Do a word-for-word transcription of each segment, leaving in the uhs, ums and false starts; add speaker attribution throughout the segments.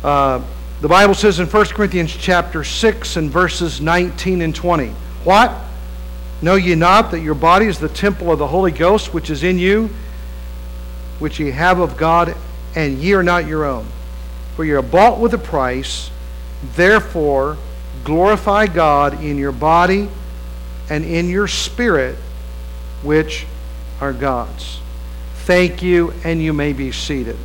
Speaker 1: Uh, the Bible says in First Corinthians chapter six and verses nineteen and twenty, what? Know ye not that your body is the temple of the Holy Ghost which is in you, which ye have of God, and ye are not your own? For ye are bought with a price. Therefore glorify God in your body and in your spirit, which are God's. Thank you, and you may be seated.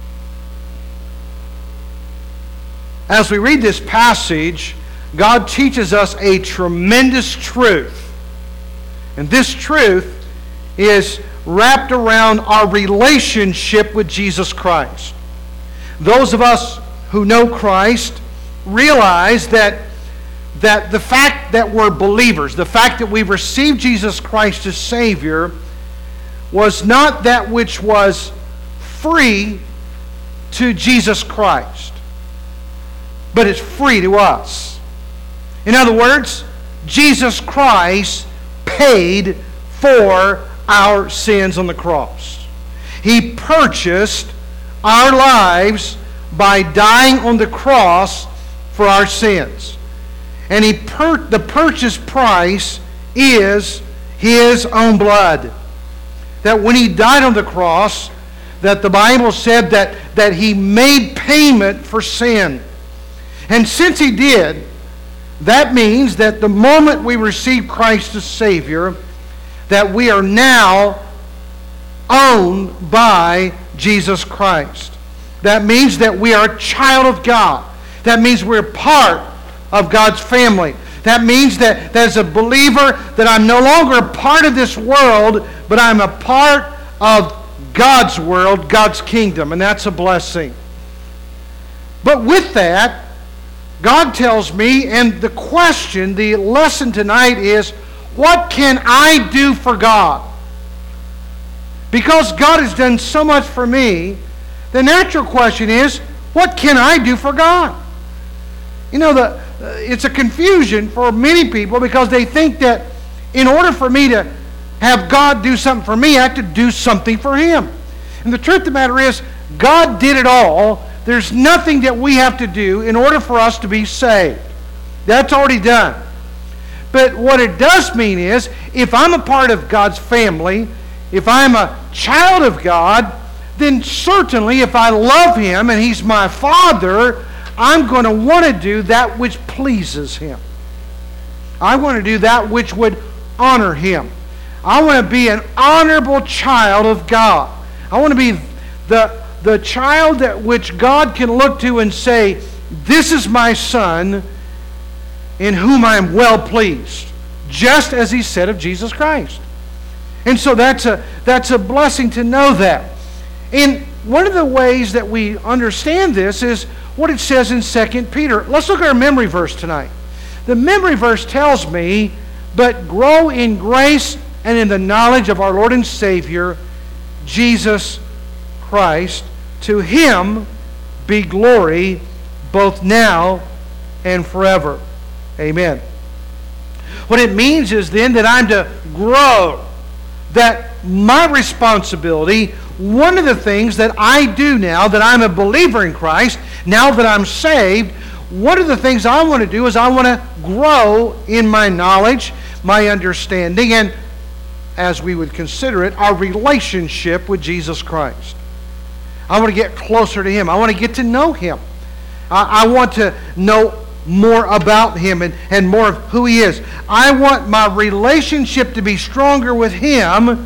Speaker 1: As we read this passage, God teaches us a tremendous truth. And this truth is wrapped around our relationship with Jesus Christ. Those of us who know Christ realize that, that the fact that we're believers, the fact that we've received Jesus Christ as Savior, was not that which was free to Jesus Christ, but it's free to us. In other words, Jesus Christ paid for our sins on the cross. He purchased our lives by dying on the cross for our sins. And he per- the purchase price is His own blood. That when He died on the cross, that the Bible said that, that He made payment for sin. And since He did, that means that the moment we receive Christ as Savior, that we are now owned by Jesus Christ. That means that we are a child of God. That means we're part of God's family. That means that, that as a believer, that I'm no longer a part of this world, but I'm a part of God's world, God's kingdom, and that's a blessing. But with that, God tells me, and the question, the lesson tonight is, what can I do for God? Because God has done so much for me, the natural question is, what can I do for God? You know, the, uh, it's a confusion for many people because they think that in order for me to have God do something for me, I have to do something for Him. And the truth of the matter is, God did it all. There's nothing that we have to do in order for us to be saved. That's already done. But what it does mean is, if I'm a part of God's family, if I'm a child of God, then certainly if I love Him and He's my Father, I'm going to want to do that which pleases Him. I want to do that which would honor Him. I want to be an honorable child of God. I want to be the, the child that which God can look to and say, this is my son in whom I am well pleased, just as He said of Jesus Christ. And so that's a, that's a blessing to know that. And one of the ways that we understand this is what it says in Second Peter. Let's look at our memory verse tonight. The memory verse tells me, but grow in grace and in the knowledge of our Lord and Savior, Jesus Christ. To Him be glory both now and forever. Amen. What it means is then that I'm to grow, that my responsibility, one of the things that I do now that I'm a believer in Christ, now that I'm saved, one of the things I want to do is I want to grow in my knowledge, my understanding, and as we would consider it, our relationship with Jesus Christ. I want to get closer to Him. I want to get to know Him. I, I want to know more about Him and, and more of who He is. I want my relationship to be stronger with Him,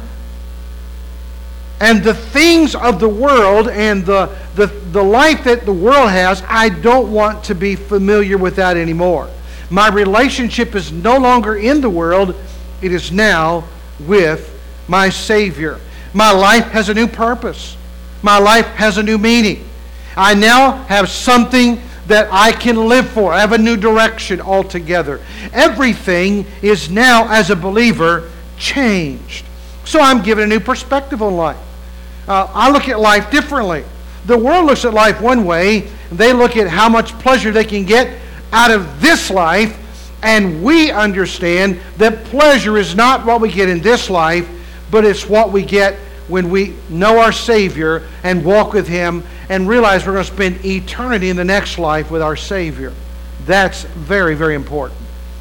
Speaker 1: and the things of the world and the, the, the life that the world has, I don't want to be familiar with that anymore. My relationship is no longer in the world. It is now with my Savior. My life has a new purpose. My life has a new meaning. I now have something that I can live for. I have a new direction altogether. Everything is now, as a believer, changed. So I'm given a new perspective on life. Uh, I look at life differently. The world looks at life one way. They look at how much pleasure they can get out of this life. And we understand that pleasure is not what we get in this life, but it's what we get when we know our Savior and walk with Him and realize we're going to spend eternity in the next life with our Savior. That's very, very important.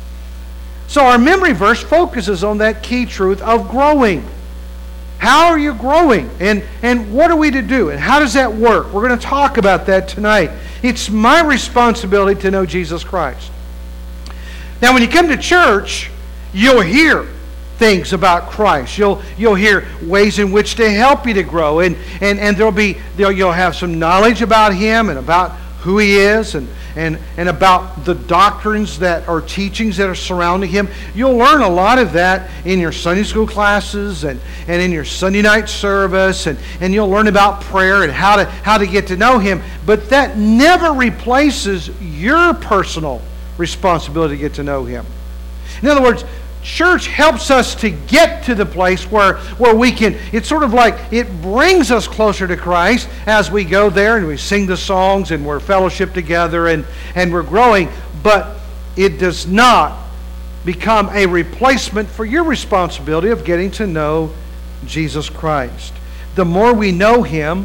Speaker 1: So our memory verse focuses on that key truth of growing. How are you growing? And, and what are we to do? And how does that work? We're going to talk about that tonight. It's my responsibility to know Jesus Christ. Now, when you come to church, you'll hear things about Christ. You'll you'll hear ways in which to help you to grow, and and and there'll be there'll, you'll have some knowledge about Him and about who He is, and and and about the doctrines that or teachings that are surrounding Him. You'll learn a lot of that in your Sunday school classes and and in your Sunday night service, and and you'll learn about prayer and how to how to get to know Him. But that never replaces your personal responsibility to get to know Him. In other words, church helps us to get to the place where, where we can, it's sort of like it brings us closer to Christ as we go there and we sing the songs and we're fellowship together and, and we're growing, but it does not become a replacement for your responsibility of getting to know Jesus Christ. The more we know Him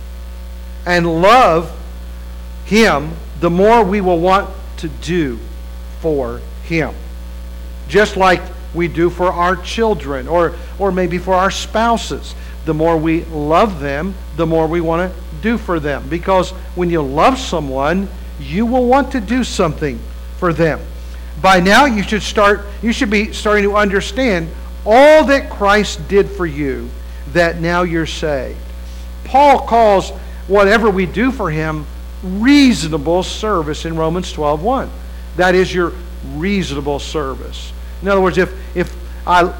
Speaker 1: and love Him, the more we will want to do for Him. Just like we do for our children or, or maybe for our spouses. The more we love them, the more we want to do for them. Because when you love someone, you will want to do something for them. By now, you should start. You should be starting to understand all that Christ did for you, that now you're saved. Paul calls whatever we do for Him reasonable service in Romans twelve one. That is your reasonable service. In other words, if if I,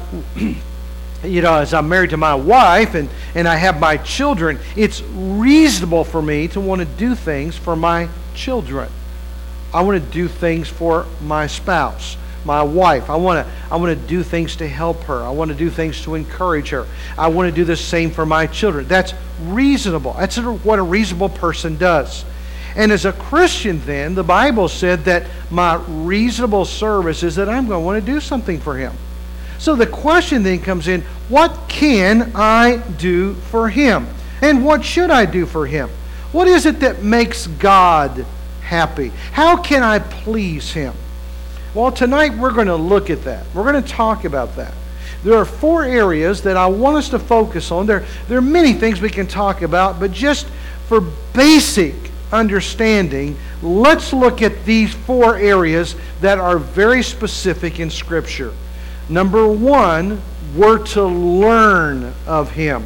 Speaker 1: you know, as I'm married to my wife and, and I have my children, it's reasonable for me to want to do things for my children. I want to do things for my spouse, my wife. I want to I want to do things to help her. I want to do things to encourage her. I want to do the same for my children. That's reasonable. That's what a reasonable person does. And as a Christian then, the Bible said that my reasonable service is that I'm going to want to do something for Him. So the question then comes in, what can I do for Him? And what should I do for Him? What is it that makes God happy? How can I please Him? Well, tonight we're going to look at that. We're going to talk about that. There are four areas that I want us to focus on. There, there are many things we can talk about, but just for basic understanding, let's look at these four areas that are very specific in Scripture. Number one, we're to learn of Him.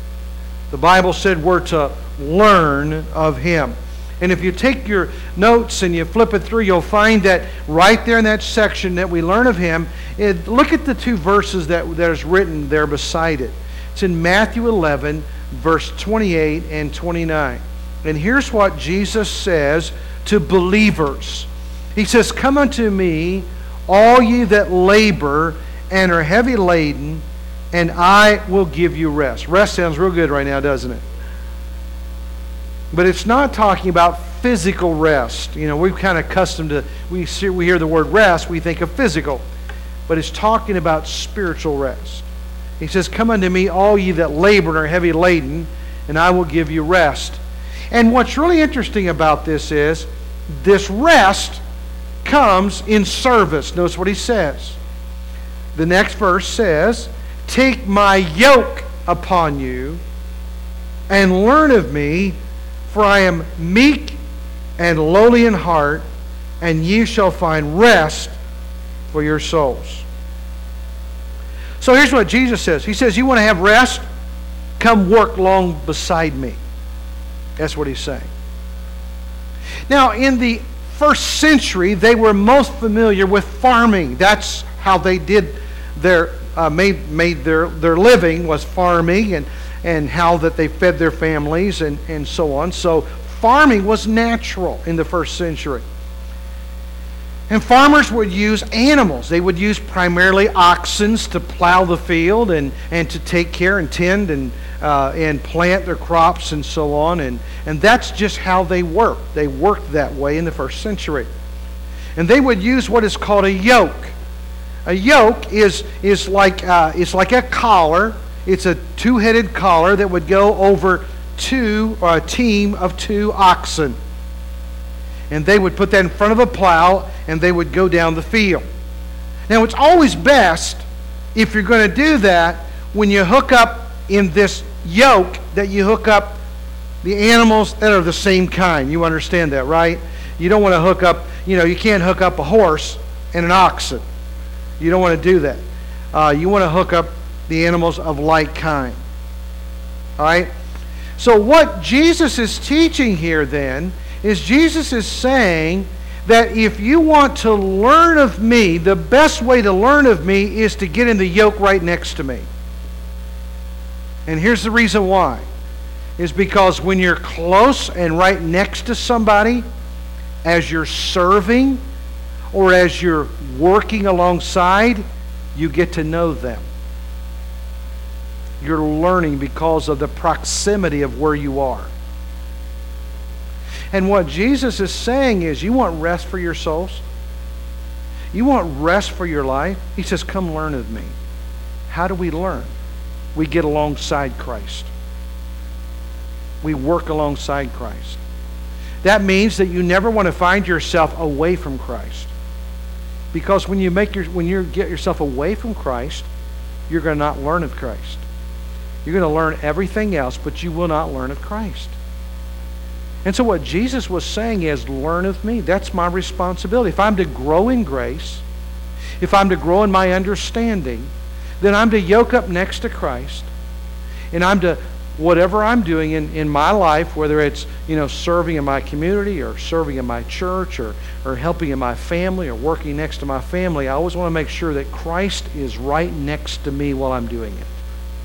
Speaker 1: The Bible said we're to learn of Him. And if you take your notes and you flip it through, you'll find that right there in that section that we learn of Him, it, look at the two verses that, that is written there beside it. It's in Matthew eleven, verse twenty-eight and twenty-nine. And here's what Jesus says to believers. He says, "Come unto me, all ye that labor and are heavy laden, and I will give you rest." Rest sounds real good right now, doesn't it? But it's not talking about physical rest. You know, we're kind of accustomed to, we, see, we hear the word rest, we think of physical. But it's talking about spiritual rest. He says, "Come unto me, all ye that labor and are heavy laden, and I will give you rest." And what's really interesting about this is, this rest comes in service. Notice what he says. The next verse says, "Take my yoke upon you, and learn of me, for I am meek and lowly in heart, and ye shall find rest for your souls." So here's what Jesus says. He says, you want to have rest? Come work along beside me. That's what he's saying. Now, in the first century, they were most familiar with farming. That's how they did their uh, made made their their living, was farming, and and how that they fed their families and and so on. So farming was natural in the first century. And farmers would use animals. They would use primarily oxen to plow the field and, and to take care and tend and uh, and plant their crops and so on. And, and that's just how they worked. They worked that way in the first century. And they would use what is called a yoke. A yoke is is like uh, is like a collar. it's a two-headed collar that would go over two, or a team of two oxen. And they would put that in front of a plow, and they would go down the field. Now, it's always best, if you're going to do that, when you hook up in this yoke, that you hook up the animals that are the same kind. You understand that, right? You don't want to hook up, you know, you can't hook up a horse and an oxen. You don't want to do that. Uh, you want to hook up the animals of like kind. All right? So what Jesus is teaching here then is Jesus is saying that if you want to learn of me, the best way to learn of me is to get in the yoke right next to me. And here's the reason why. Is because when you're close and right next to somebody, as you're serving or as you're working alongside, you get to know them. You're learning because of the proximity of where you are. And what Jesus is saying is, you want rest for your souls? You want rest for your life? He says, come learn of me. How do we learn? We get alongside Christ. We work alongside Christ. That means that you never want to find yourself away from Christ. Because when you make your when you get yourself away from Christ, you're going to not learn of Christ. You're going to learn everything else, but you will not learn of Christ. And so what Jesus was saying is, learn of me. That's my responsibility. If I'm to grow in grace, if I'm to grow in my understanding, then I'm to yoke up next to Christ, and I'm to, whatever I'm doing in, in my life, whether it's, you know, serving in my community or serving in my church or, or helping in my family or working next to my family, I always want to make sure that Christ is right next to me while I'm doing it.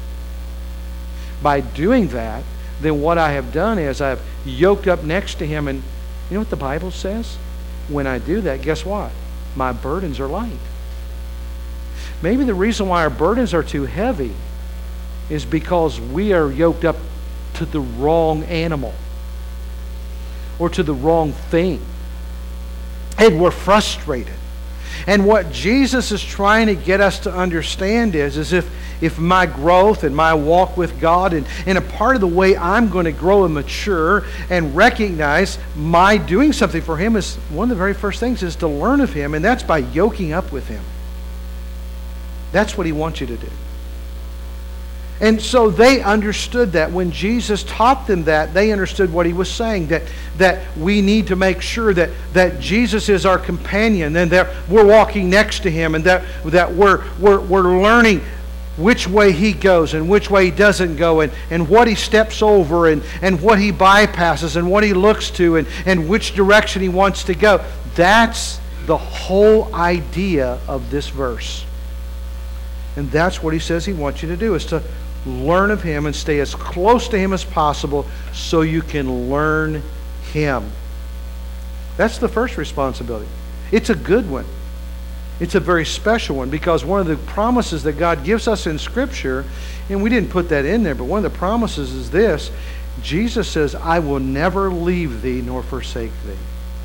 Speaker 1: By doing that, then what I have done is I've yoked up next to Him, and you know what the Bible says? When I do that, guess what? My burdens are light. Maybe the reason why our burdens are too heavy is because we are yoked up to the wrong animal or to the wrong thing. And we're frustrated. And what Jesus is trying to get us to understand is, is if, if my growth and my walk with God, and, and a part of the way I'm going to grow and mature and recognize my doing something for Him, is one of the very first things is to learn of Him, and that's by yoking up with Him. That's what He wants you to do. And so they understood that. When Jesus taught them that, they understood what He was saying, that, that we need to make sure that, that Jesus is our companion, and that we're walking next to Him, and that, that we're, we're, we're learning which way He goes and which way He doesn't go, and, and what He steps over, and, and what He bypasses, and what He looks to, and, and which direction He wants to go. That's the whole idea of this verse. And that's what He says He wants you to do, is to learn of Him and stay as close to Him as possible so you can learn Him. That's the first responsibility. It's a good one. It's a very special one, because one of the promises that God gives us in Scripture, and we didn't put that in there, but one of the promises is this. Jesus says, I will never leave thee nor forsake thee.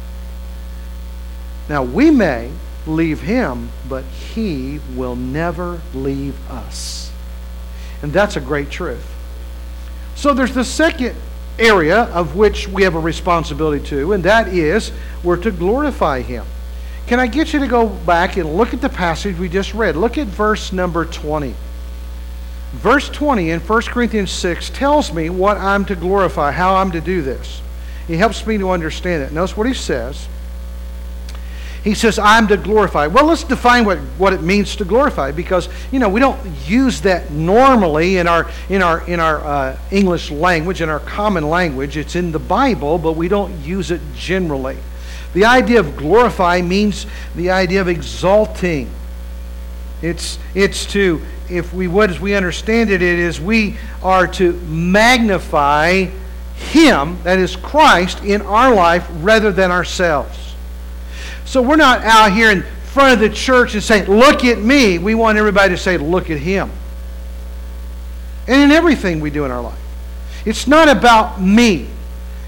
Speaker 1: Now, we may leave Him, but He will never leave us. And that's a great truth. So there's the second area of which we have a responsibility to, and that is we're to glorify Him. Can I get you to go back and look at the passage we just read? Look at verse number twenty. Verse twenty in First Corinthians six tells me what I'm to glorify, how I'm to do this. He helps me to understand it. Notice what he says. He says, I'm to glorify. Well, let's define what, what it means to glorify, because, you know, we don't use that normally in our in our in our uh, English language, in our common language. It's in the Bible, but we don't use it generally. The idea of glorify means the idea of exalting. It's it's to, if we what as we understand it, it is we are to magnify Him, that is Christ, in our life rather than ourselves. So we're not out here in front of the church and saying, look at me. We want everybody to say, look at Him. And in everything we do in our life. It's not about me.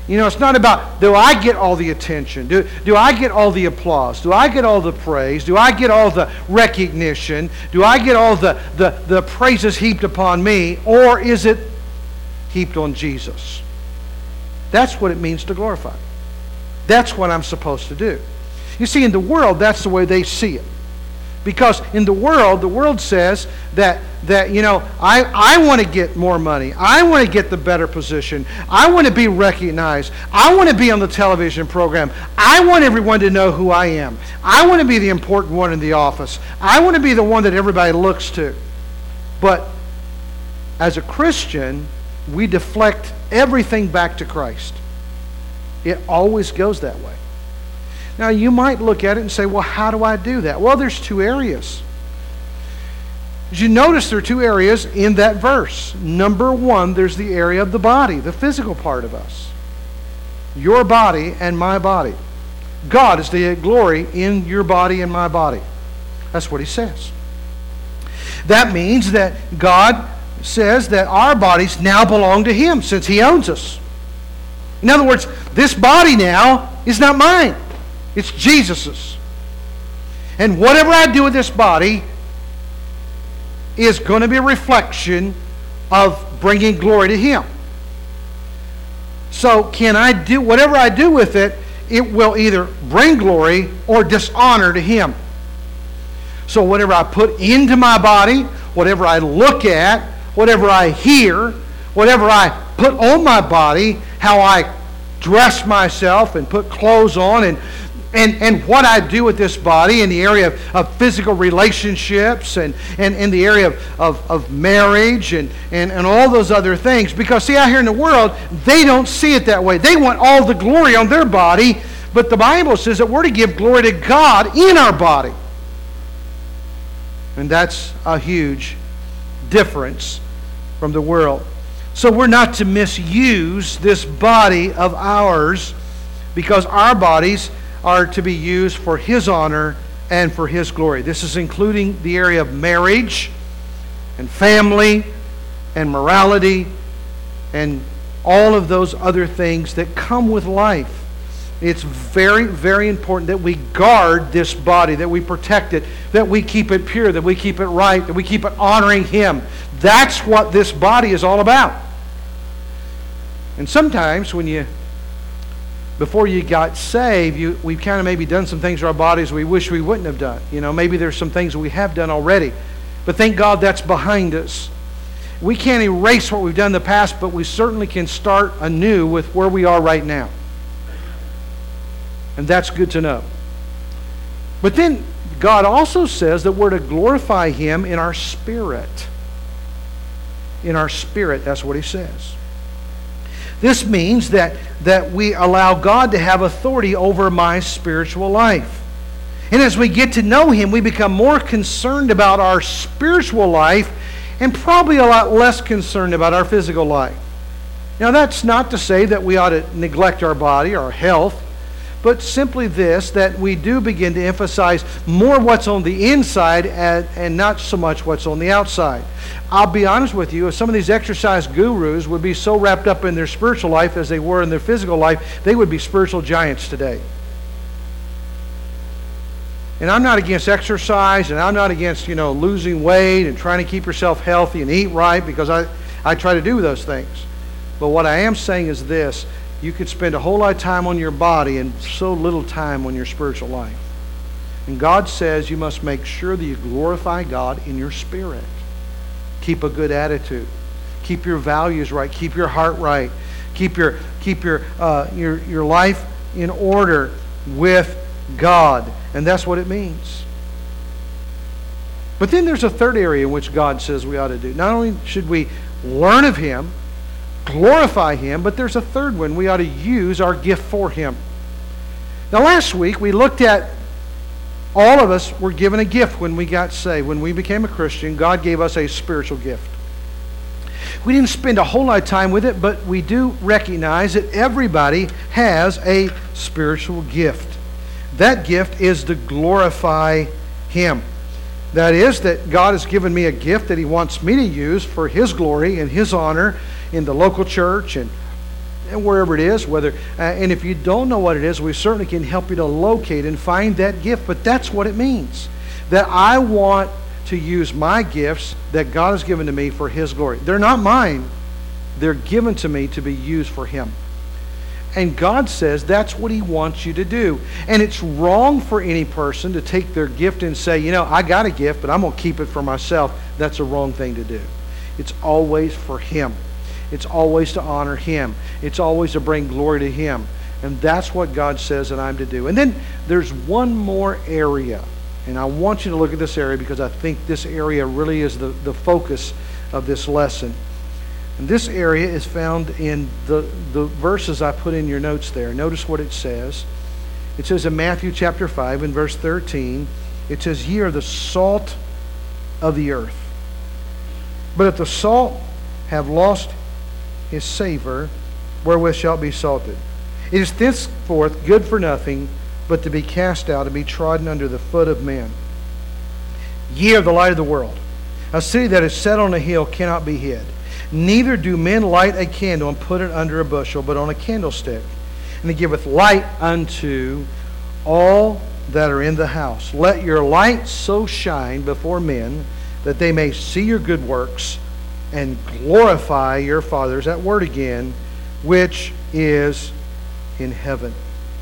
Speaker 1: You know, it's not about, do I get all the attention? Do, do I get all the applause? Do I get all the praise? Do I get all the recognition? Do I get all the, the, the praises heaped upon me? Or is it heaped on Jesus? That's what it means to glorify. That's what I'm supposed to do. You see, in the world, that's the way they see it. Because in the world, the world says that, that you know, I, I want to get more money. I want to get the better position. I want to be recognized. I want to be on the television program. I want everyone to know who I am. I want to be the important one in the office. I want to be the one that everybody looks to. But as a Christian, we deflect everything back to Christ. It always goes that way. Now, you might look at it and say, well, how do I do that? Well, there's two areas. As you notice, there are two areas in that verse. Number one, there's the area of the body, the physical part of us. Your body and my body. God is the glory in your body and my body. That's what he says. That means that God says that our bodies now belong to him since he owns us. In other words, this body now is not mine. It's Jesus's. And whatever I do with this body is going to be a reflection of bringing glory to him. So can I do, whatever I do with it, it will either bring glory or dishonor to him. So whatever I put into my body, whatever I look at, whatever I hear, whatever I put on my body, how I dress myself and put clothes on, and And, and what I do with this body in the area of, of physical relationships and, and in the area of, of, of marriage and, and, and all those other things. Because see, out here in the world, they don't see it that way. They want all the glory on their body, but the Bible says that we're to give glory to God in our body. And that's a huge difference from the world. So we're not to misuse this body of ours, because our bodies are to be used for his honor and for his glory. This is including the area of marriage and family and morality and all of those other things that come with life. It's very, very important that we guard this body, that we protect it, that we keep it pure, that we keep it right, that we keep it honoring him. That's what this body is all about. And sometimes when you Before you got saved, you, we've kind of maybe done some things to our bodies we wish we wouldn't have done. You know, maybe there's some things we have done already. But thank God that's behind us. We can't erase what we've done in the past, but we certainly can start anew with where we are right now. And that's good to know. But then God also says that we're to glorify him in our spirit. In our spirit, that's what he says. This means that, that we allow God to have authority over my spiritual life. And as we get to know him, we become more concerned about our spiritual life and probably a lot less concerned about our physical life. Now, that's not to say that we ought to neglect our body, our health, but simply this, that we do begin to emphasize more what's on the inside and, and not so much what's on the outside. I'll be honest with you, if some of these exercise gurus would be so wrapped up in their spiritual life as they were in their physical life, they would be spiritual giants today. And I'm not against exercise, and I'm not against, you know, losing weight and trying to keep yourself healthy and eat right, because I, I try to do those things. But what I am saying is this: you could spend a whole lot of time on your body and so little time on your spiritual life. And God says you must make sure that you glorify God in your spirit. Keep a good attitude. Keep your values right. Keep your heart right. Keep your keep your uh, your your life in order with God. And that's what it means. But then there's a third area in which God says we ought to do. Not only should we learn of him, glorify him, but there's a third one. We ought to use our gift for him. Now, last week we looked at all of us were given a gift when we got saved. When we became a Christian, God gave us a spiritual gift. We didn't spend a whole lot of time with it, but we do recognize that everybody has a spiritual gift. That gift is to glorify him. That is, that God has given me a gift that he wants me to use for his glory and his honor in the local church and and wherever it is, whether, uh, and if you don't know what it is, we certainly can help you to locate and find that gift. But that's what it means, that I want to use my gifts that God has given to me for His glory. They're not mine. They're given to me to be used for Him. And God says that's what He wants you to do. And it's wrong for any person to take their gift and say, you know, I got a gift, but I'm going to keep it for myself. That's a wrong thing to do. It's always for Him. It's always to honor Him. It's always to bring glory to Him. And that's what God says that I'm to do. And then there's one more area. And I want you to look at this area because I think this area really is the, the focus of this lesson. And this area is found in the, the verses I put in your notes there. Notice what it says. It says in Matthew chapter five in verse thirteen, it says, "Ye are the salt of the earth. But if the salt have lost his savor, wherewith shall it be salted? It is thenceforth good for nothing, but to be cast out and be trodden under the foot of men. Ye are the light of the world. A city that is set on a hill cannot be hid. Neither do men light a candle and put it under a bushel, but on a candlestick, and it giveth light unto all that are in the house. Let your light so shine before men that they may see your good works and glorify your Father," there's that word again, "which is in heaven."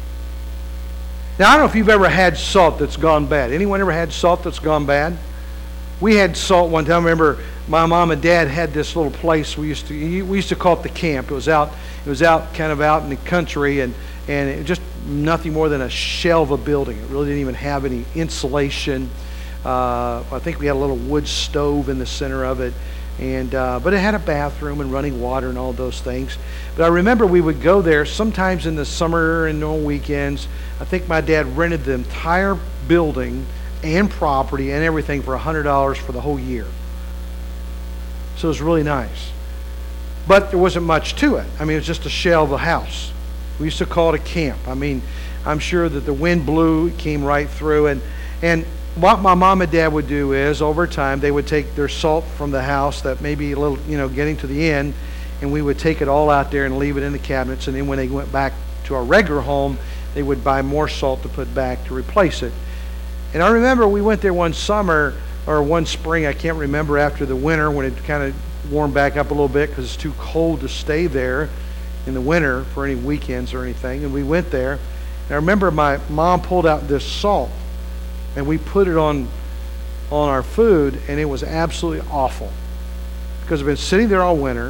Speaker 1: Now, I don't know if you've ever had salt that's gone bad. Anyone ever had salt that's gone bad? We had salt one time. I remember my mom and dad had this little place we used to we used to call it the camp. It was out it was out kind of out in the country, and and it was just nothing more than a shell of a building. It really didn't even have any insulation. Uh, I think we had a little wood stove in the center of it. And uh, but it had a bathroom and running water and all those things. But I remember we would go there sometimes in the summer and on weekends. I think my dad rented the entire building and property and everything for one hundred dollars for the whole year. So it was really nice. But there wasn't much to it. I mean, it was just a shell of a house. We used to call it a camp. I mean, I'm sure that the wind blew, it came right through. And, and what my mom and dad would do is, over time, they would take their salt from the house that maybe a little, you know, getting to the end, and we would take it all out there and leave it in the cabinets. And then when they went back to our regular home, they would buy more salt to put back to replace it. And I remember we went there one summer, or one spring, I can't remember, after the winter when it kind of warmed back up a little bit because it's too cold to stay there in the winter for any weekends or anything. And we went there. And I remember my mom pulled out this salt, and we put it on on our food, and it was absolutely awful because it's been sitting there all winter,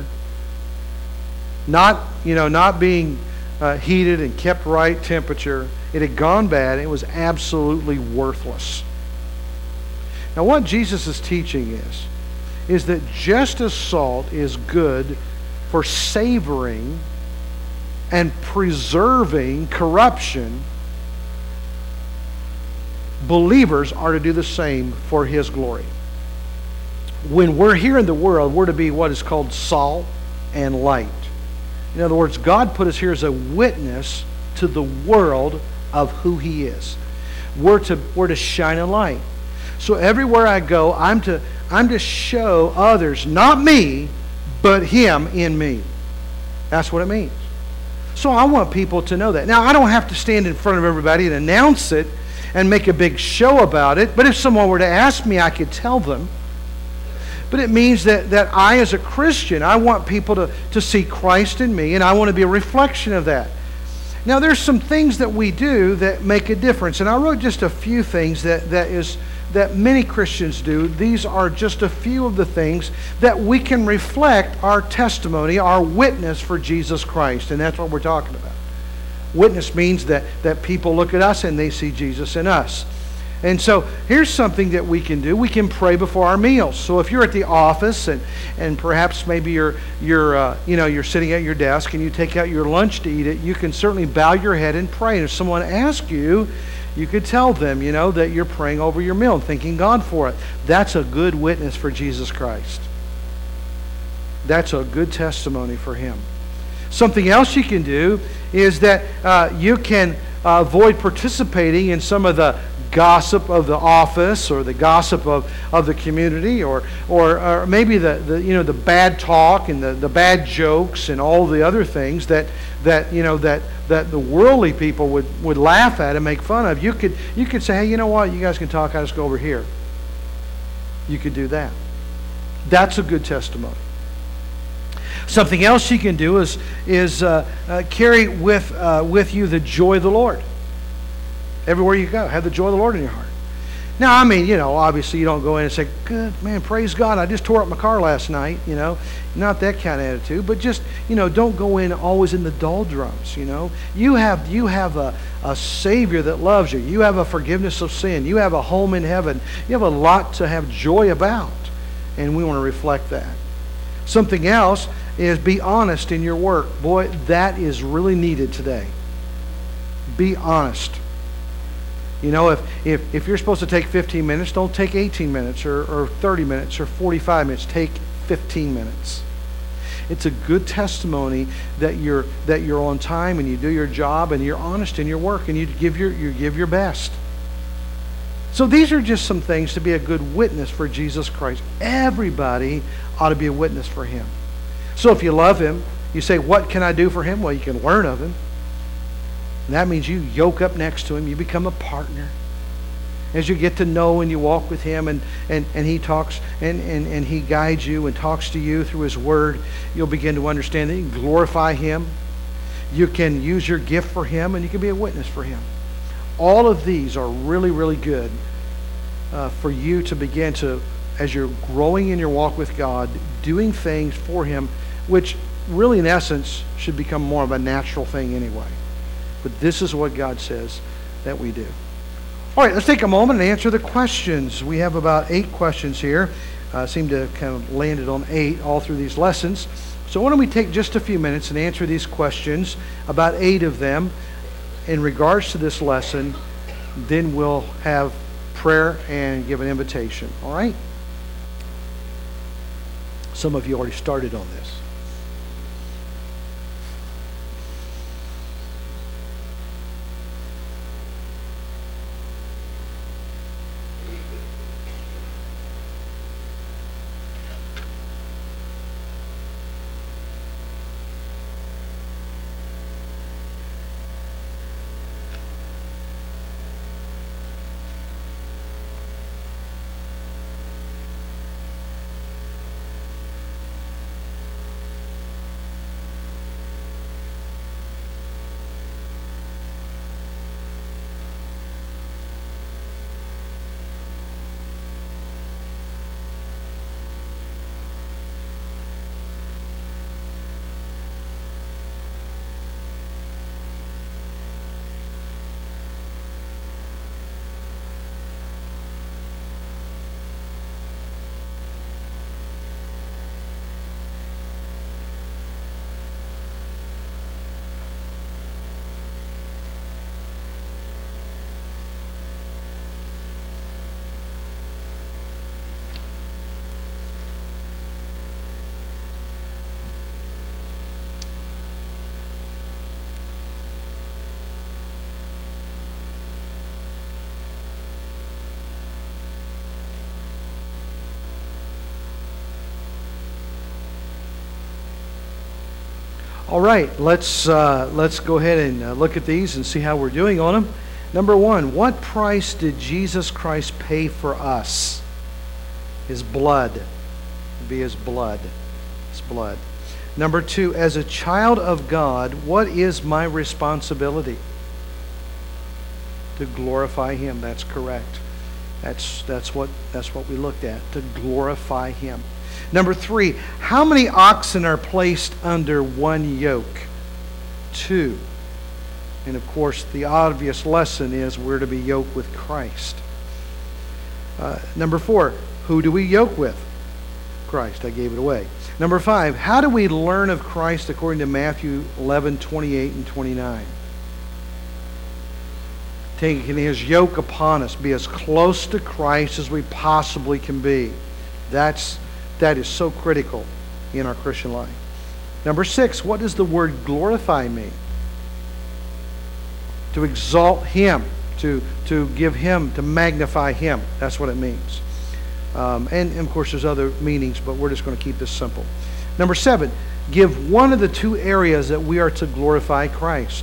Speaker 1: not you know not being uh, heated and kept right temperature. It had gone bad. It was absolutely worthless. Now, what Jesus is teaching is is that just as salt is good for savoring and preserving corruption, believers are to do the same for His glory. When we're here in the world, we're to be what is called salt and light. In other words, God put us here as a witness to the world of who He is. We're to, we're to shine a light. So everywhere I go, I'm to, I'm to show others, not me, but Him in me. That's what it means. So I want people to know that. Now, I don't have to stand in front of everybody and announce it and make a big show about it. But if someone were to ask me, I could tell them. But it means that, that I, as a Christian, I want people to, to see Christ in me, and I want to be a reflection of that. Now, there's some things that we do that make a difference. And I wrote just a few things that, that is that many Christians do. These are just a few of the things that we can reflect our testimony, our witness for Jesus Christ. And that's what we're talking about. Witness means that, that people look at us and they see Jesus in us. And so here's something that we can do. We can pray before our meals. So if you're at the office and, and perhaps maybe you're you're uh, you know you're sitting at your desk and you take out your lunch to eat it, you can certainly bow your head and pray. And if someone asks you, you could tell them, you know, that you're praying over your meal and thanking God for it. That's a good witness for Jesus Christ. That's a good testimony for Him. Something else you can do is that uh, you can uh, avoid participating in some of the gossip of the office or the gossip of, of the community or, or or maybe the, the you know the bad talk and the, the bad jokes and all the other things that that you know that that the worldly people would, would laugh at and make fun of. You could you could say, hey, you know what, you guys can talk, I'll just go over here. You could do that. That's a good testimony. Something else you can do is is uh, uh, carry with uh, with you the joy of the Lord. Everywhere you go, have the joy of the Lord in your heart. Now, I mean, you know, obviously you don't go in and say, good, man, praise God, I just tore up my car last night, you know. Not that kind of attitude, but just, you know, don't go in always in the doldrums, you know. You have you have a, a Savior that loves you. You have a forgiveness of sin. You have a home in heaven. You have a lot to have joy about, and we want to reflect that. Something else is be honest in your work. Boy, that is really needed today. Be honest. You know, if, if, if you're supposed to take fifteen minutes, don't take eighteen minutes or, or thirty minutes or forty-five minutes. Take fifteen minutes. It's a good testimony that you're that you're on time and you do your job and you're honest in your work and you give your you give your best. So these are just some things to be a good witness for Jesus Christ. Everybody ought to be a witness for Him. So if you love Him, you say, what can I do for Him? Well, you can learn of Him. And that means you yoke up next to Him. You become a partner. As you get to know and you walk with Him and, and, and He talks and, and, and He guides you and talks to you through His Word, you'll begin to understand that you can glorify Him. You can use your gift for Him and you can be a witness for Him. All of these are really, really good uh, for you to begin to, as you're growing in your walk with God, doing things for Him, which really in essence should become more of a natural thing anyway. But this is what God says that we do. All right, let's take a moment and answer the questions. We have about eight questions here. Uh, seem to kind of landed on eight all through these lessons. So why don't we take just a few minutes and answer these questions, about eight of them, in regards to this lesson. Then we'll have prayer and give an invitation. All right? Some of you already started on this. All right, let's uh, let's go ahead and uh, look at these and see how we're doing on them. Number one, what price did Jesus Christ pay for us? His blood. It'd be His blood. His blood. Number two, as a child of God, what is my responsibility? To glorify Him. That's correct. That's that's what that's what we looked at. To glorify Him. Number three, how many oxen are placed under one yoke? Two. And of course, the obvious lesson is we're to be yoked with Christ. Uh, number four, who do we yoke with? Christ. I gave it away. Number five, how do we learn of Christ according to Matthew eleven, twenty-eight and twenty-nine? Taking His yoke upon us, be as close to Christ as we possibly can be. That's That is so critical in our Christian life. Number six, what does the word glorify mean? To exalt Him, to, to give Him, to magnify Him. That's what it means. Um, and, and of course, there's other meanings, but we're just going to keep this simple. Number seven, give one of the two areas that we are to glorify Christ.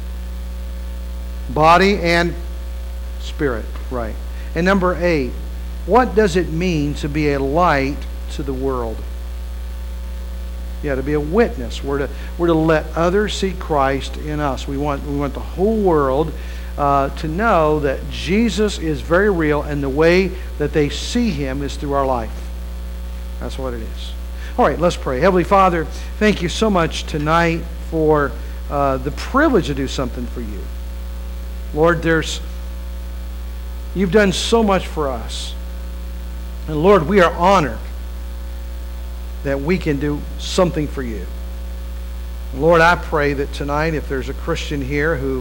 Speaker 1: Body and spirit, right. And number eight, what does it mean to be a light to the world? Yeah, to be a witness. We're to, we're to let others see Christ in us. We want, we want the whole world uh, to know that Jesus is very real, and the way that they see Him is through our life. That's what it is. All right, let's pray. Heavenly Father, thank you so much tonight for uh, the privilege to do something for you. Lord, there's you've done so much for us. And Lord, we are honored that we can do something for you. Lord, I pray that tonight, if there's a Christian here who